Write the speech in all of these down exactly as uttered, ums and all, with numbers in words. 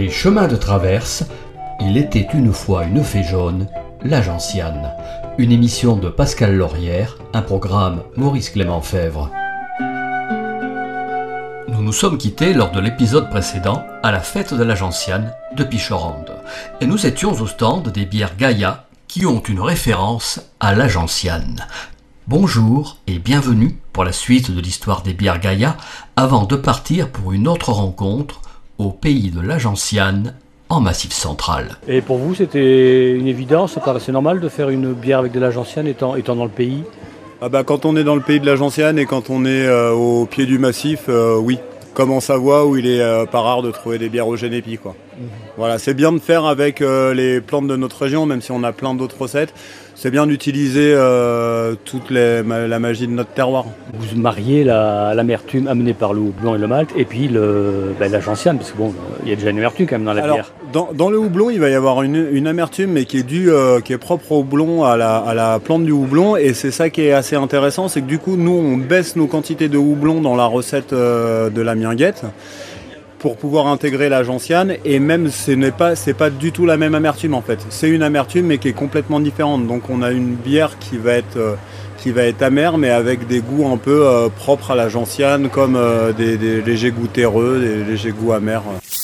Les chemins de traverse, il était une fois une fée jaune, la gentiane. Une émission de Pascal Laurière, un programme Maurice Clément Fèvre. Nous nous sommes quittés lors de l'épisode précédent à la fête de la gentiane de Pichorande. Et nous étions au stand des bières Gaïa qui ont une référence à la gentiane. Bonjour et bienvenue pour la suite de l'histoire des bières Gaïa avant de partir pour une autre rencontre au pays de la gentiane en Massif Central. Et pour vous, c'était une évidence, ça paraissait normal de faire une bière avec de la gentiane étant, étant dans le pays ? Ah bah, quand on est dans le pays de la gentiane et quand on est euh, au pied du massif, euh, oui. Comme en Savoie où il est euh, pas rare de trouver des bières au génépi, quoi. Mmh. Voilà, c'est bien de faire avec euh, les plantes de notre région, même si on a plein d'autres recettes. C'est bien d'utiliser euh, toute les, ma, la magie de notre terroir. Vous mariez la, l'amertume amenée par le houblon et le malt, et puis le, ben, la gentiane, parce que bon, il y a déjà une amertume quand même dans la Alors, bière. Dans, dans le houblon, il va y avoir une, une amertume, mais qui est due, euh, qui est propre au houblon, à la, à la plante du houblon, et c'est ça qui est assez intéressant, c'est que du coup, nous, on baisse nos quantités de houblon dans la recette euh, de la minguette pour pouvoir intégrer la gentiane, et même ce n'est pas, c'est pas du tout la même amertume en fait. C'est une amertume mais qui est complètement différente. Donc on a une bière qui va être, euh, qui va être amère mais avec des goûts un peu euh, propres à la gentiane, comme euh, des, des légers goûts terreux, des légers goûts amers.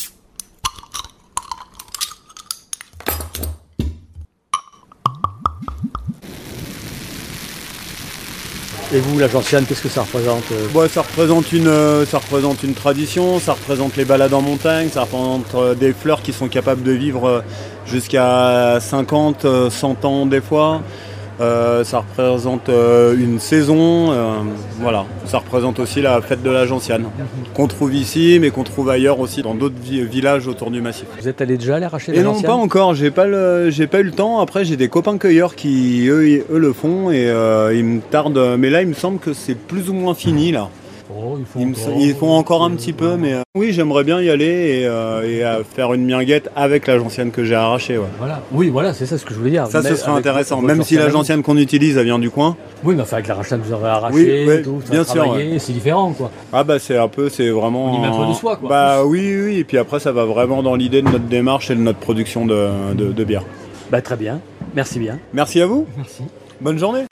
Et vous, la gentiane, qu'est-ce que ça représente ? Bon, ça représente une, ça représente une tradition, ça représente les balades en montagne, ça représente des fleurs qui sont capables de vivre jusqu'à cinquante, cent ans des fois. Euh, ça représente euh, une saison, euh, voilà. Ça représente aussi la fête de la gentiane, qu'on trouve ici, mais qu'on trouve ailleurs aussi, dans d'autres vi- villages autour du massif. Vous êtes allé déjà aller arracher la Et non, gentiane ? pas encore, j'ai pas, le, j'ai pas eu le temps. Après, j'ai des copains cueilleurs qui, eux, y- eux le font, et euh, ils me tardent. Mais là, il me semble que c'est plus ou moins fini, là. Oh, ils font Ils, me- encore... ils font encore un petit peu, mais euh, oui, j'aimerais bien y aller et, euh, et euh, faire une minguette avec la gentiane que j'ai arrachée. Ouais. Voilà. Oui, voilà, c'est ça ce que je voulais dire. Ça, Mais ce serait avec intéressant, votre même si la gentiane, gentiane qu'on utilise, elle vient du coin. Oui, mais enfin, avec la gentiane que vous avez arrachée, Oui, oui, tout, ça bien a sûr, travaillé, c'est différent, quoi. Ah bah c'est un peu, c'est vraiment... On y met un peu de soi, quoi. Bah oui, oui, oui, et puis après, ça va vraiment dans l'idée de notre démarche et de notre production de, de, de bière. Bah très bien, merci bien. Merci à vous. Merci. Bonne journée.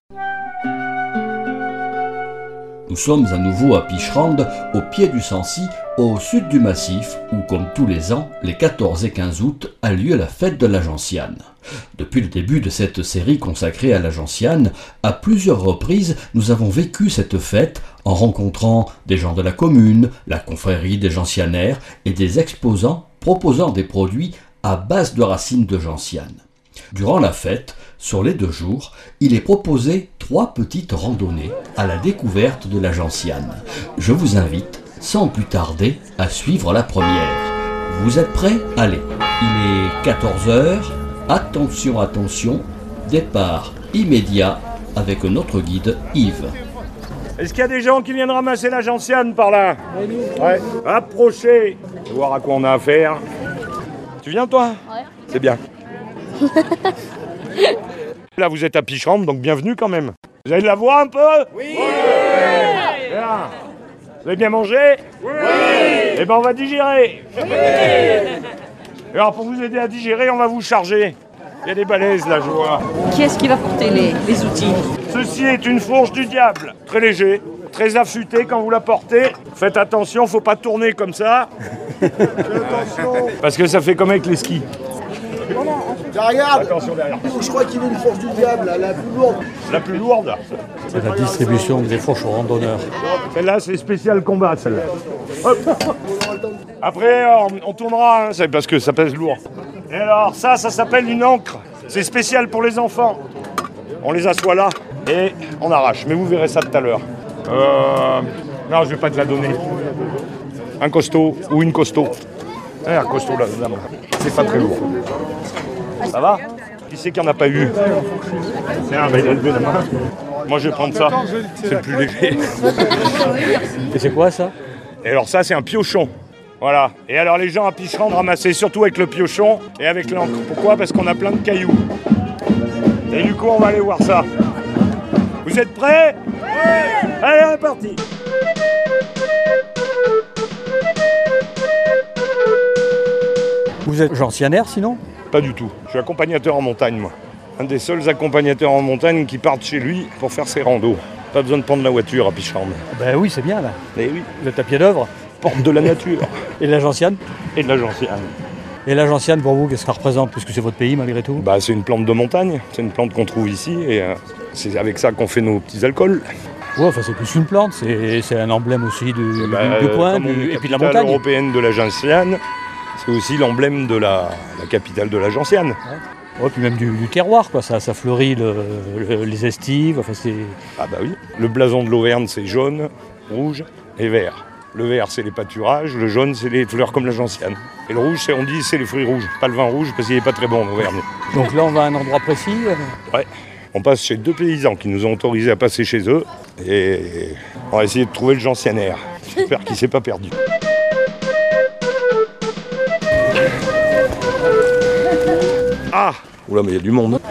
Nous sommes à nouveau à Picherande, au pied du Sancy, au sud du massif, où, comme tous les ans, les quatorze et quinze août, a lieu la fête de la gentiane. Depuis le début de cette série consacrée à la gentiane, à plusieurs reprises, nous avons vécu cette fête en rencontrant des gens de la commune, la confrérie des gentianaires et des exposants proposant des produits à base de racines de gentiane. Durant la fête, sur les deux jours, il est proposé trois petites randonnées à la découverte de la gentiane. Je vous invite, sans plus tarder, à suivre la première. Vous êtes prêts ? Allez, il est quatorze heures. Attention, attention, départ immédiat avec notre guide Yves. Est-ce qu'il y a des gens qui viennent ramasser la gentiane par là ? Ouais. Approchez. On va voir à quoi on a affaire. Tu viens toi ? Ouais. C'est bien. Là vous êtes à Picherande, donc bienvenue quand même. Vous avez de la voix un peu ? Oui. Bien. Vous avez bien mangé ? Oui. Eh ben on va digérer. Oui. Et alors pour vous aider à digérer, on va vous charger. Il y a des balaises là, je vois. Qui est-ce qui va porter les, les outils ? Ceci est une fourche du diable, très léger, très affûté quand vous la portez. Faites attention, faut pas tourner comme ça. Attention. Parce que ça fait comme avec les skis. Tiens, regarde, Attention derrière. je crois qu'il veut une force du diable, là, la plus lourde. La plus lourde. C'est la distribution des fourches aux randonneurs. Celle-là, c'est spécial combat, celle-là. Hop. Après, on, on tournera, hein, c'est parce que ça pèse lourd. Et alors, ça, ça s'appelle une ancre. C'est spécial pour les enfants. On les assoit là et on arrache. Mais vous verrez ça tout à l'heure. Euh... Non, je vais pas te la donner. Un costaud ou une costaud. Eh, un costaud là, là. C'est pas très lourd. Ça va ? Qui c'est qu'il n'y en a pas eu ? Tiens, bah, il a levé la main. Moi, je vais prendre ça. C'est le plus léger. Et c'est quoi ça ? Et alors ça, c'est un piochon. Voilà. Et alors les gens à Picherande ramassaient surtout avec le piochon et avec l'encre. Pourquoi ? Parce qu'on a plein de cailloux. Et du coup, on va aller voir ça. Vous êtes prêts ? Oui ! Allez, on est parti ! vous êtes gentianaire sinon? Pas du tout. Je suis accompagnateur en montagne, moi. Un des seuls accompagnateurs en montagne qui partent chez lui pour faire ses randos. Pas besoin de prendre la voiture à Picherande. Ben oui, c'est bien là. Eh oui, Vous êtes à pied d'œuvre. porte de la nature. Et la gentiane? Et de la gentiane. Et la gentiane pour vous, qu'est-ce que ça représente? Puisque c'est votre pays malgré tout. Bah, c'est une plante de montagne. C'est une plante qu'on trouve ici et euh, c'est avec ça qu'on fait nos petits alcools. Ouais, enfin c'est plus une plante, c'est, c'est un emblème aussi du, Bah, du, du coin comme on du- est et puis de la capitale montagne. européenne de la gentiane, c'est aussi l'emblème de la, la capitale de la gentiane. Ouais, puis même du, du terroir, quoi. Ça, ça fleurit le- le- les estives. Enfin, c'est... Ah bah oui. Le blason de l'Auvergne, c'est jaune, rouge et vert. Le vert, c'est les pâturages, le jaune, c'est les fleurs comme la gentiane. Et le rouge, c'est, on dit, c'est les fruits rouges, pas le vin rouge parce qu'il n'est pas très bon en Auvergne. Donc là, on va à un endroit précis. euh, Ouais. On passe chez deux paysans qui nous ont autorisés à passer chez eux et on va essayer de trouver le gentianaire. J'espère qu'il ne s'est pas perdu. Ah! Oula, mais il y a du monde.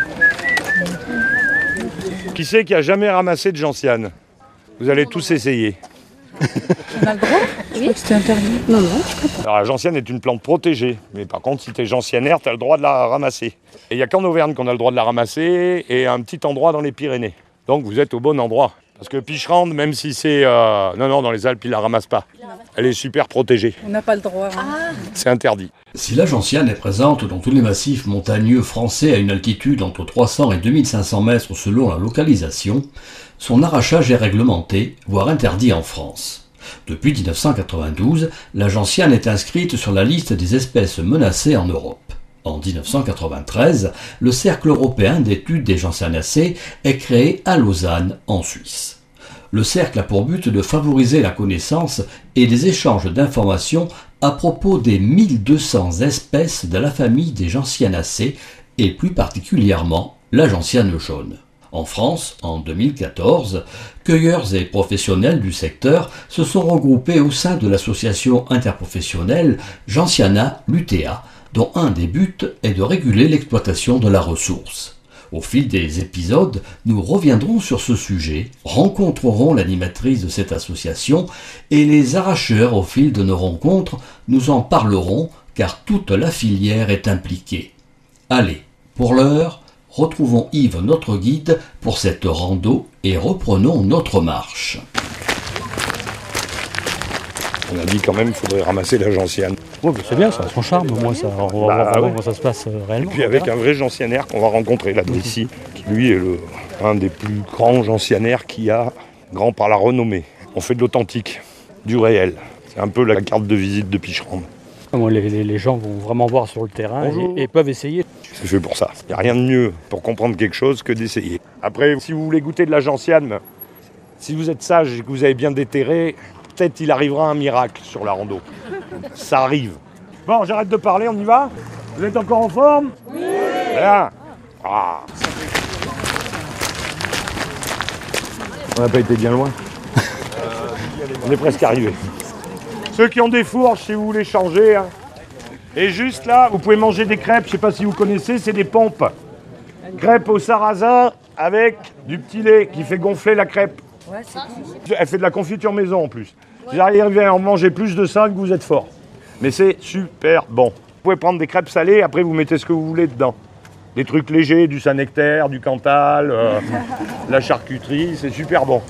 Qui c'est qui a jamais ramassé de gentiane? Vous allez tous essayer. On a le droit? Oui. C'était interdit. Non, non. Alors la gentiane est une plante protégée, mais par contre si tu es gentianaire, tu as le droit de la ramasser. Et il n'y a qu'en Auvergne qu'on a le droit de la ramasser, et un petit endroit dans les Pyrénées. Donc vous êtes au bon endroit. Parce que Picherande, même si c'est... euh, Non, non, dans les Alpes, ils la ramassent pas. Elle est super protégée. On n'a pas le droit. Hein. C'est interdit. Si la gentiane est présente dans tous les massifs montagneux français à une altitude entre trois cents et deux mille cinq cents mètres selon la localisation, son arrachage est réglementé, voire interdit en France. Depuis dix-neuf cent quatre-vingt-douze, la gentiane est inscrite sur la liste des espèces menacées en Europe. En dix-neuf cent quatre-vingt-treize, le Cercle européen d'études des gentianacées est créé à Lausanne, en Suisse. Le cercle a pour but de favoriser la connaissance et les échanges d'informations à propos des mille deux cents espèces de la famille des gentianacées et plus particulièrement la gentiane jaune. En France, en deux mille quatorze, cueilleurs et professionnels du secteur se sont regroupés au sein de l'association interprofessionnelle Gentiana Lutea, dont un des buts est de réguler l'exploitation de la ressource. Au fil des épisodes, nous reviendrons sur ce sujet, rencontrerons l'animatrice de cette association et les arracheurs au fil de nos rencontres nous en parlerons car toute la filière est impliquée. Allez, pour l'heure, retrouvons Yves, notre guide, pour cette rando et reprenons notre marche. On a dit quand même qu'il faudrait ramasser la gentiane. Ouais, bah, c'est bien, ça a son charme. Au moins, ça, on va Bah, voir vraiment ouais. comment ça se passe euh, Et réellement. puis avec un vrai gentianaire qu'on va rencontrer là ici, qui lui est le, un des plus grands gentianaires qu'il y a, grand par la renommée. On fait de l'authentique, du réel. C'est un peu la carte de visite de Picherande. Comment les, les- les gens vont vraiment voir sur le terrain Bonjour. et, et peuvent essayer. C'est fait pour ça. Il n'y a rien de mieux pour comprendre quelque chose que d'essayer. Après, si vous voulez goûter de la gentiane, si vous êtes sage et que vous avez bien déterré, peut-être il arrivera un miracle sur la rando. Ça arrive. Bon, j'arrête de parler, on y va? Vous êtes encore en forme? Oui. Bien. Ah. On n'a pas été bien loin. On est presque arrivé. Ceux qui ont des fourches, si vous voulez changer. Hein. Et juste là, vous pouvez manger des crêpes, je ne sais pas si vous connaissez, c'est des pompes. Crêpes au sarrasin avec du petit lait qui fait gonfler la crêpe. Ouais, c'est cool. Elle fait de la confiture maison en plus. Si j'arrivais à en manger plus de ça, que vous êtes fort. Mais c'est super bon. Vous pouvez prendre des crêpes salées, après vous mettez ce que vous voulez dedans. Des trucs légers, du Saint-Nectaire, du Cantal, euh, la charcuterie, c'est super bon.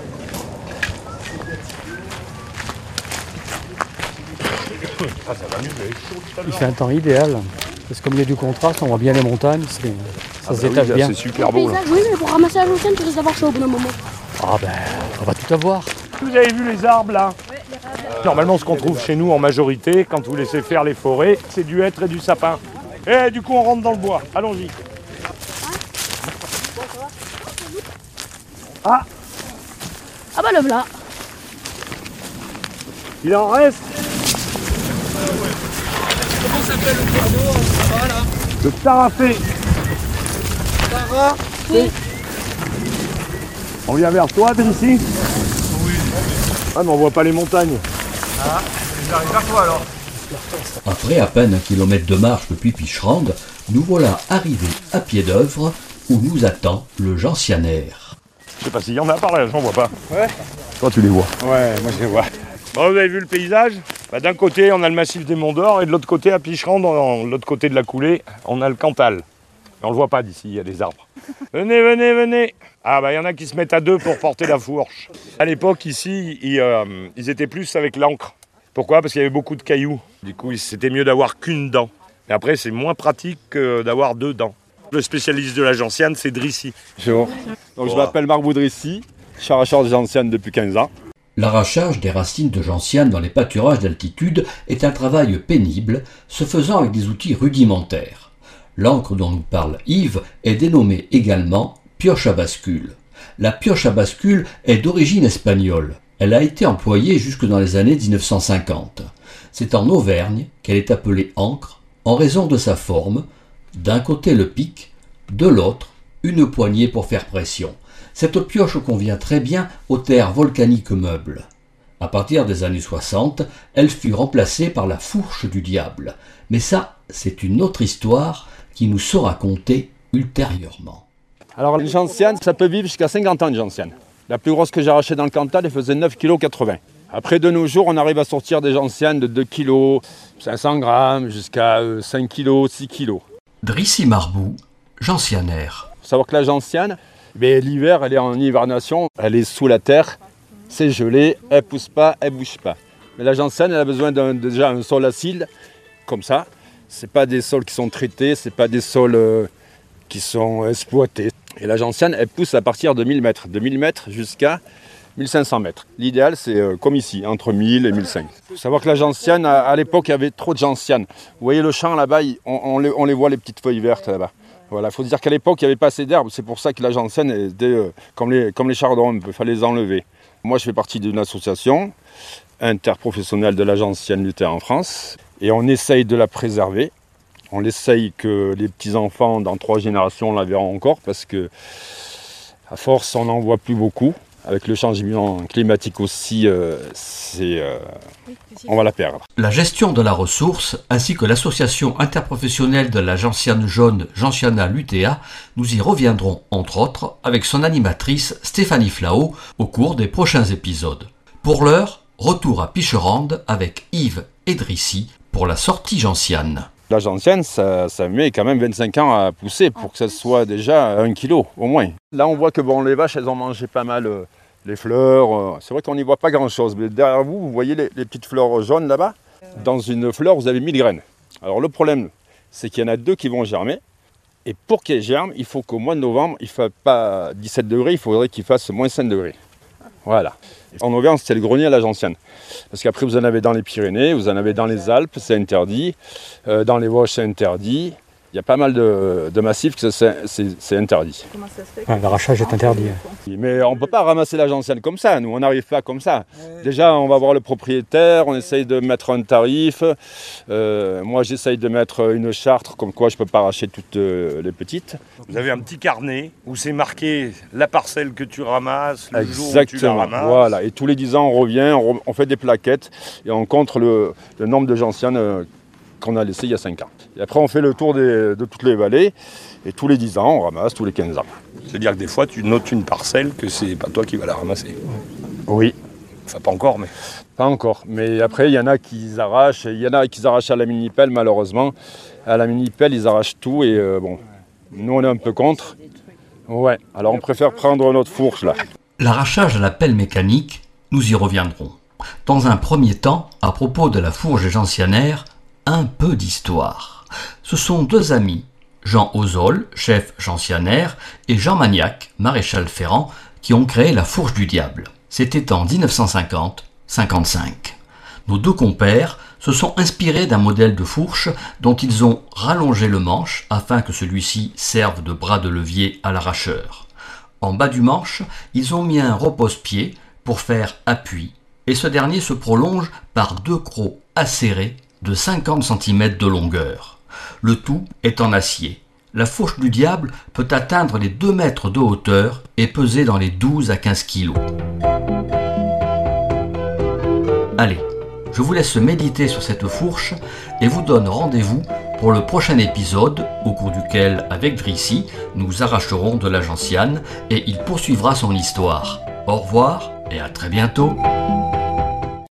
Ah, ça va mieux, vous avez chaud tout à Il l'heure. fait un temps idéal. Parce que comme il y a du contraste, on voit bien les montagnes, c'est- ça Ah se bah oui, détache là, bien. c'est super beau là. Paysage, oui, mais pour ramasser la gentiane, tu risques d'avoir chaud au bout d'un moment. Ah ben, on va tout avoir. Vous avez vu les arbres là? Normalement, ce qu'on trouve chez nous en majorité, quand vous laissez faire les forêts, c'est du hêtre et du sapin. Et du coup, on rentre dans le bois. Allons-y. Ah, Ah bah le voilà. il en reste. Comment s'appelle le cours d'eau en bas là? Le tarafé. Sarah? On vient vers toi, t'es ici? Oui. Ah, mais on voit pas les montagnes. Ah, j'arrive vers toi alors. Après à peine un kilomètre de marche depuis Picherande, nous voilà arrivés à pied d'œuvre où nous attend le gentianaire. Je sais pas s'il y en a par là, j'en vois pas. Ouais. Toi, tu les vois. Ouais, moi je les vois. Bon, vous avez vu le paysage? Bah, d'un côté, on a le massif des Monts d'Or et de l'autre côté, à Picherand, dans l'autre côté de la coulée, on a le Cantal. On le voit pas d'ici, il y a des arbres. Venez, venez, venez. Ah bah il y en a qui se mettent à deux pour porter la fourche. À l'époque, ici, ils, euh, ils étaient plus avec l'encre. Pourquoi? Parce qu'il y avait beaucoup de cailloux. Du coup, c'était mieux d'avoir qu'une dent. Et après, c'est moins pratique que d'avoir deux dents. Le spécialiste de la gentiane, c'est Drissy. Bonjour. Donc, je m'appelle Marc Boudrissy, je suis arracheur de gentiane depuis quinze ans. L'arrachage des racines de gentiane dans les pâturages d'altitude est un travail pénible, se faisant avec des outils rudimentaires. L'encre dont nous parle Yves est dénommée également pioche à bascule. La pioche à bascule est d'origine espagnole. Elle a été employée jusque dans les années dix-neuf cent cinquante. C'est en Auvergne qu'elle est appelée encre en raison de sa forme. D'un côté le pic, de l'autre une poignée pour faire pression. Cette pioche convient très bien aux terres volcaniques meubles. À partir des années soixante, elle fut remplacée par la fourche du diable. Mais ça, c'est une autre histoire qui nous sera contée ultérieurement. Alors une gentiane, ça peut vivre jusqu'à cinquante ans de gentiane. La plus grosse que j'ai arrachée dans le Cantal, elle faisait neuf virgule quatre-vingts kilos. Après, de nos jours, on arrive à sortir des gentianes de deux kilos, cinq cents grammes, jusqu'à cinq kilos, six kilos. Drissy Marbou, gentianaire. Il faut savoir que la gentiane, ben, l'hiver, elle est en hibernation, elle est sous la terre, c'est gelé, elle ne pousse pas, elle ne bouge pas. Mais la gentiane, elle a besoin d'un, déjà un sol acide, comme ça. Ce n'est pas des sols qui sont traités, ce n'est pas des sols euh, qui sont exploités. Et la gentiane, elle pousse à partir de mille mètres, de mille mètres jusqu'à mille cinq cents mètres. L'idéal, c'est euh, comme ici, entre mille et mille cinq cents. Il faut savoir que la gentiane, à, à l'époque, il y avait trop de gentianes. Vous voyez le champ là-bas, on, on, les, on les voit, les petites feuilles vertes là-bas. Voilà, il faut dire qu'à l'époque, il n'y avait pas assez d'herbes. C'est pour ça que la gentiane, était, euh, comme, les, comme les chardons, il fallait les enlever. Moi, je fais partie d'une association interprofessionnelle de la gentiane lutter en France. Et on essaye de la préserver. On essaye que les petits-enfants, dans trois générations, la verront encore, parce que, à force, on n'en voit plus beaucoup. Avec le changement climatique aussi, euh, c'est, euh, on va la perdre. La gestion de la ressource, ainsi que l'association interprofessionnelle de la gentiane jaune Gentiana lutea, nous y reviendrons, entre autres, avec son animatrice Stéphanie Flao, au cours des prochains épisodes. Pour l'heure, retour à Picherand avec Yves et Drissy pour la sortie gentiane. La gentiane, ça, ça met quand même vingt-cinq ans à pousser pour que ça soit déjà un kilo au moins. Là, on voit que bon, les vaches, elles ont mangé pas mal euh, les fleurs. Euh, c'est vrai qu'on n'y voit pas grand-chose. Mais derrière vous, vous voyez les, les petites fleurs jaunes là-bas. Dans une fleur, vous avez mille graines. Alors le problème, c'est qu'il y en a deux qui vont germer. Et pour qu'elles germent, il faut qu'au mois de novembre, il ne fasse pas dix-sept degrés, il faudrait qu'il fasse moins cinq degrés. Voilà. En Auvergne, c'était le grenier à la gentiane. Parce qu'après, vous en avez dans les Pyrénées, vous en avez dans les Alpes, c'est interdit. Euh, dans les Vosges, c'est interdit. Il y a pas mal de, de massifs que c'est, c'est, c'est interdit. Comment ça se fait que... L'arrachage est interdit. Mais on ne peut pas ramasser la gentiane comme ça. Nous, on n'arrive pas comme ça. Déjà, on va voir le propriétaire, on essaye de mettre un tarif. Euh, moi, j'essaye de mettre une charte, comme quoi je ne peux pas arracher toutes euh, les petites. Vous avez un petit carnet où c'est marqué la parcelle que tu ramasses, le Exactement. jour où tu la ramasses. Voilà. Et tous les dix ans, on revient, on, on fait des plaquettes et on compte le, le nombre de gentianes euh, qu'on a laissé il y a cinq ans. Et après, on fait le tour des, de toutes les vallées, et tous les dix ans, on ramasse, tous les quinze ans. C'est-à-dire que des fois, tu notes une parcelle que c'est pas toi qui vas la ramasser. Oui. Enfin, pas encore, mais... Pas encore. Mais après, il y en a qui arrachent, il y en a qui arrachent à la mini-pelle, malheureusement. À la mini-pelle, ils arrachent tout, et euh, bon, nous, on est un peu contre. Ouais, alors on préfère prendre notre fourche, là. L'arrachage à la pelle mécanique, nous y reviendrons. Dans un premier temps, à propos de la fourche gentianaire, un peu d'histoire. Ce sont deux amis, Jean Ozol, chef gentianaire, et Jean Magnac, maréchal ferrant, qui ont créé la fourche du diable. C'était en dix-neuf cent cinquante cinquante-cinq. Nos deux compères se sont inspirés d'un modèle de fourche dont ils ont rallongé le manche afin que celui-ci serve de bras de levier à l'arracheur. En bas du manche, ils ont mis un repose-pied pour faire appui, et ce dernier se prolonge par deux crocs acérés de cinquante centimètres de longueur. Le tout est en acier. La fourche du diable peut atteindre les deux mètres de hauteur et peser dans les douze à quinze kilos. Allez, je vous laisse méditer sur cette fourche et vous donne rendez-vous pour le prochain épisode au cours duquel, avec Drissy, nous arracherons de la gentiane et il poursuivra son histoire. Au revoir et à très bientôt.